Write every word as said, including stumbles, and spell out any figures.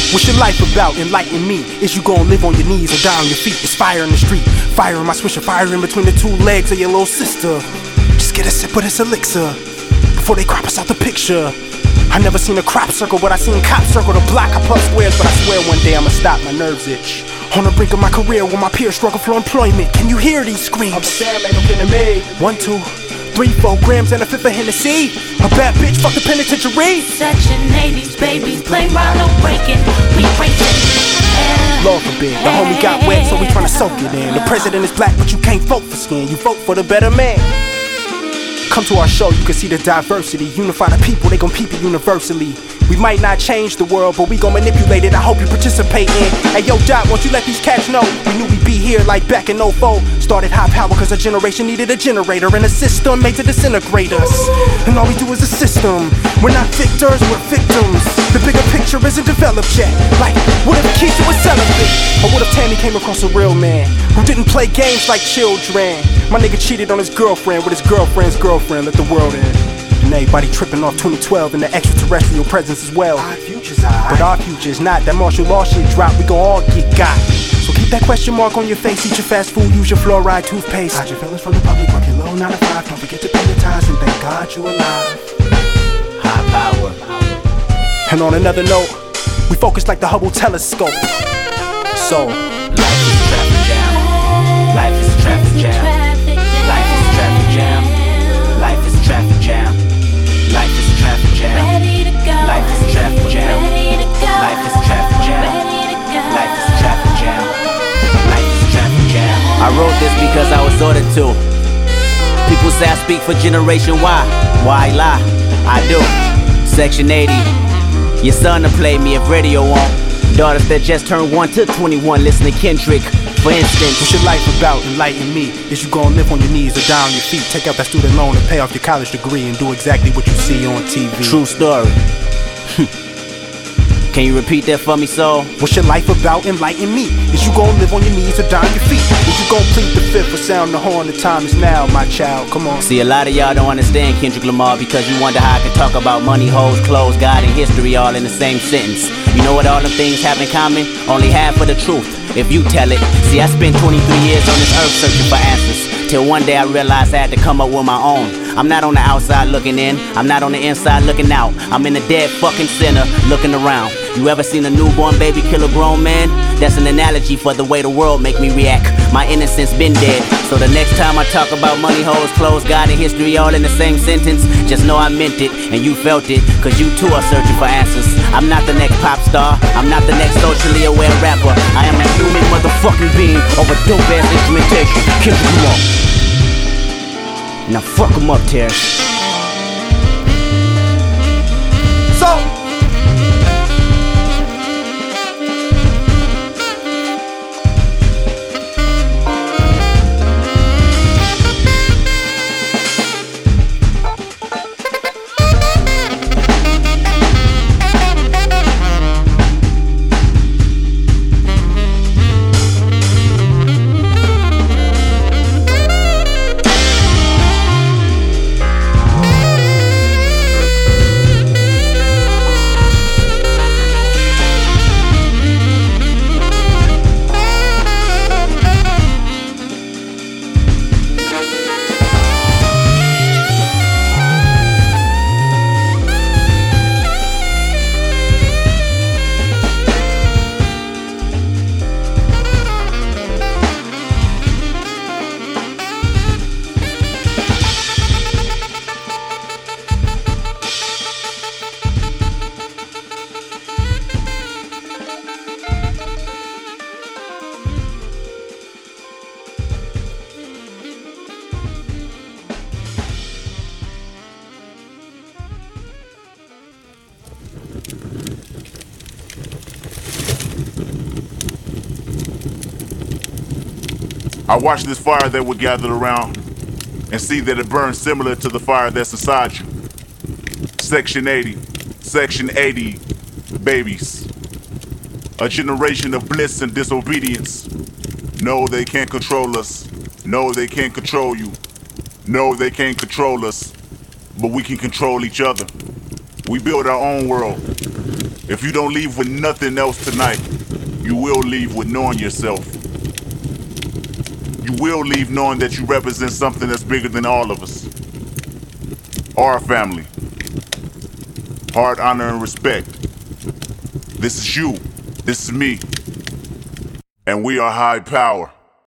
What's your life about? Enlighten me. Is you gon' live on your knees or die on your feet? It's fire in the street, fire in my swisher, fire in between the two legs of your little sister. Just get a sip of this elixir before they crop us out the picture. I never seen a crop circle, but I seen cops circle the block. I puff squares, but I swear one day I'ma stop. My nerves itch. On the brink of my career, where my peers struggle for employment. Can you hear these screams? I'm Sam, ain't no kidding me. One, two, three, four grams and a fifth of Hennessy. A bad bitch, fuck the penitentiary. Section eighties, babies, play round, no breaking. We breaking. Lord forbid, the homie got wet, so we tryna soak it in. The president is black, but you can't vote for skin. You vote for the better man. Come to our show, you can see the diversity. Unify the people, they gon' peep it universally. We might not change the world, but we gon' manipulate it. I hope you participate in. Hey yo, Doc, won't you let these cats know? We knew we'd be here like back in oh four. Started high power cause a generation needed a generator and a system made to disintegrate us. And all we do is a system. We're not victors, we're victims. The bigger picture isn't developed yet. Like, what if Keisha was celibate? Or what if Tammy came across a real man who didn't play games like children? My nigga cheated on his girlfriend with his girlfriend's girlfriend. Let the world in. And everybody tripping off twenty twelve and the extraterrestrial presence as well. Our future's high. But our future's not. That martial law shit drop, we gon' all get got. So keep that question mark on your face. Eat your fast food, use your fluoride toothpaste. Hide your feelings from the public, work your low nine to five. Don't forget to pay your tithes and thank God you alive. High power. And on another note, we focus like the Hubble telescope. So life is traffic jam. Life is traffic jam. Life is traffic jam. Life is traffic jam. Life is traffic jam. Life is traffic jam. Life is traffic jam. Life is traffic jam. Life is traffic jam. I wrote this because I was ordered to. People say I speak for Generation Y. Why lie? I do. Section eighty. Your son to play me if radio won't. Daughters that just turned one to twenty-one listen to Kendrick. For instance, what's your life about? Enlighten me. Is you gon' live on your knees or die on your feet? Take out that student loan and pay off your college degree and do exactly what you see on T V. True story. Can you repeat that for me, soul? What's your life about? Enlighten me. Is you gon' live on your knees or die on your feet? Is you gon' plead the fifth or sound the horn? The time is now, my child. Come on. See, a lot of y'all don't understand Kendrick Lamar because you wonder how I can talk about money, hoes, clothes, God, and history all in the same sentence. You know what all them things have in common? Only half of the truth, if you tell it. See, I spent twenty-three years on this earth searching for answers, till one day I realized I had to come up with my own. I'm not on the outside looking in, I'm not on the inside looking out. I'm in the dead fucking center looking around. You ever seen a newborn baby kill a grown man? That's an analogy for the way the world make me react. My innocence been dead, so the next time I talk about money, hoes, clothes, God, and history all in the same sentence, just know I meant it, and you felt it, cause you too are searching for answers. I'm not the next pop star, I'm not the next socially aware rapper. I am a human motherfucking being of a dope ass instrumentation. Kendrick Lamar. Now fuck 'em up, Terrence. So I watch this fire that we're gathered around and see that it burns similar to the fire that's inside you. Section eighty, Section eighty, babies. A generation of bliss and disobedience. No, they can't control us. No, they can't control you. No, they can't control us. But we can control each other. We build our own world. If you don't leave with nothing else tonight, you will leave with knowing yourself. You will leave knowing that you represent something that's bigger than all of us. Our family. Heart, honor, and respect. This is you. This is me. And we are high power.